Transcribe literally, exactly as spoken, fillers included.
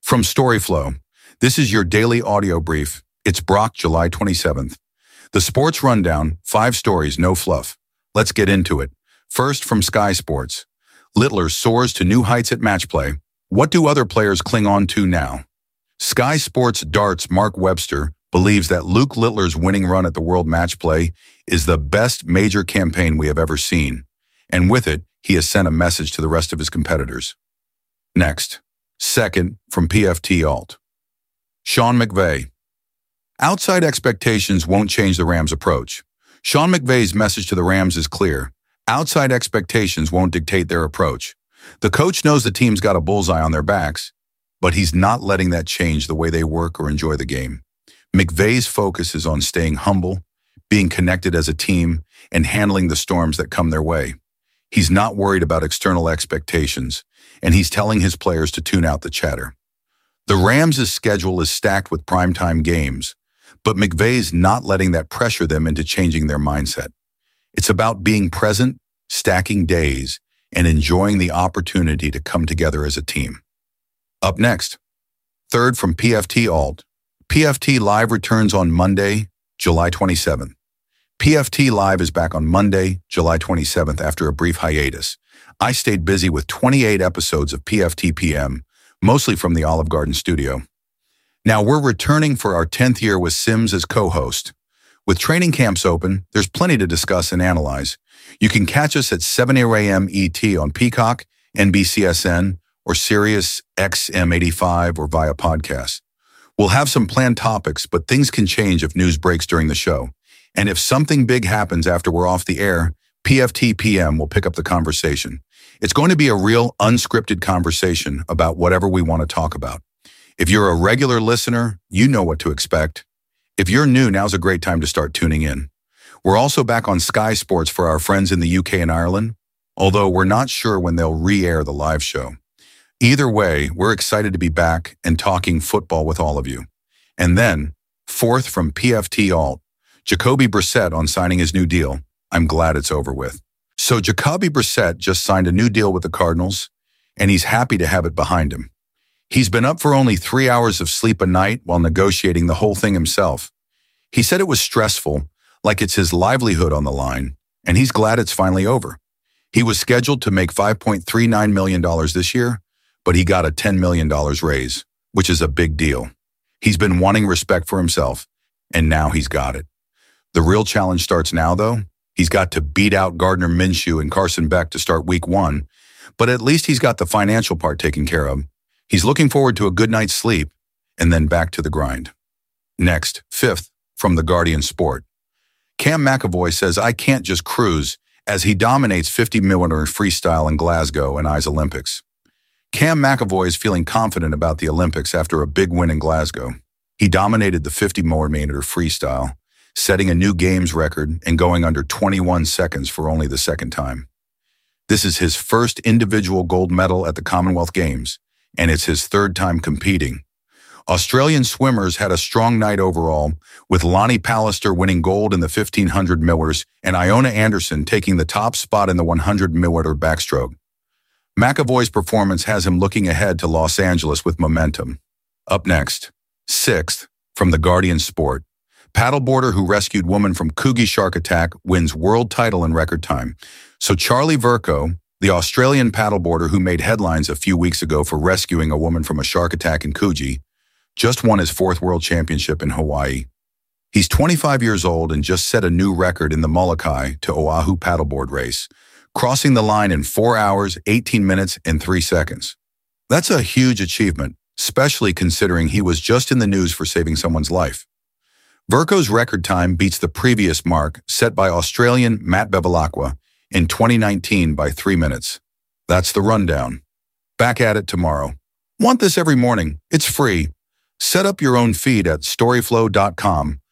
From Storyflow, this is your daily audio brief. It's Brock, July twenty-seventh. The Sports Rundown, five stories, no fluff. Let's get into it. First, from Sky Sports. Littler soars to new heights at match play. What do other players cling on to now? Sky Sports Darts Mark Webster believes that Luke Littler's winning run at the World Match Play is the best major campaign we have ever seen. And with it, he has sent a message to the rest of his competitors. Next. Second, from P F T Alt. Sean McVay. Outside expectations won't change the Rams' approach. Sean McVay's message to the Rams is clear. Outside expectations won't dictate their approach. The coach knows the team's got a bullseye on their backs, but he's not letting that change the way they work or enjoy the game. McVay's focus is on staying humble, being connected as a team, and handling the storms that come their way. He's not worried about external expectations, and he's telling his players to tune out the chatter. The Rams' schedule is stacked with primetime games, but McVay's not letting that pressure them into changing their mindset. It's about being present, stacking days, and enjoying the opportunity to come together as a team. Up next, third from P F T Alt. P F T Live returns on Monday, July twenty-seventh. P F T Live is back on Monday, July twenty-seventh after a brief hiatus. I stayed busy with twenty-eight episodes of P F T P M, mostly from the Olive Garden studio. Now we're returning for our tenth year with Sims as co-host. With training camps open, there's plenty to discuss and analyze. You can catch us at seven a m E T on Peacock, N B C S N, or Sirius X M eighty-five or via podcast. We'll have some planned topics, but things can change if news breaks during the show. And if something big happens after we're off the air, P F T P M will pick up the conversation. It's going to be a real unscripted conversation about whatever we want to talk about. If you're a regular listener, you know what to expect. If you're new, now's a great time to start tuning in. We're also back on Sky Sports for our friends in the U K and Ireland, although we're not sure when they'll re-air the live show. Either way, we're excited to be back and talking football with all of you. And then, fourth from P F T Alt, Jacoby Brissett on signing his new deal. I'm glad it's over with. So Jacoby Brissett just signed a new deal with the Cardinals, and he's happy to have it behind him. He's been up for only three hours of sleep a night while negotiating the whole thing himself. He said it was stressful, like it's his livelihood on the line, and he's glad it's finally over. He was scheduled to make five point three nine million dollars this year, but he got a ten million dollars raise, which is a big deal. He's been wanting respect for himself, and now he's got it. The real challenge starts now, though. He's got to beat out Gardner Minshew and Carson Beck to start week one, but at least he's got the financial part taken care of. He's looking forward to a good night's sleep, and then back to the grind. Next, fifth, from The Guardian Sport. Cam McAvoy says, I can't just cruise, as he dominates fifty millimeter freestyle in Glasgow and I's Olympics. Cam McAvoy is feeling confident about the Olympics after a big win in Glasgow. He dominated the fifty millimeter freestyle, setting a new games record and going under twenty-one seconds for only the second time. This is his first individual gold medal at the Commonwealth Games, and it's his third time competing. Australian swimmers had a strong night overall, with Lonnie Pallister winning gold in the fifteen hundred millers and Iona Anderson taking the top spot in the one hundred millimeter backstroke. McAvoy's performance has him looking ahead to Los Angeles with momentum. Up next, sixth, from The Guardian Sport. Paddleboarder who rescued woman from Coogee shark attack wins world title in record time. So Charlie Vercoe, the Australian paddleboarder who made headlines a few weeks ago for rescuing a woman from a shark attack in Coogee, just won his fourth world championship in Hawaii. He's twenty-five years old and just set a new record in the Molokai to Oahu paddleboard race, crossing the line in four hours, eighteen minutes, and three seconds. That's a huge achievement, especially considering he was just in the news for saving someone's life. Vercoe's record time beats the previous mark set by Australian Matt Bevilacqua in twenty nineteen by three minutes. That's the rundown. Back at it tomorrow. Want this every morning? It's free. Set up your own feed at storyflow dot com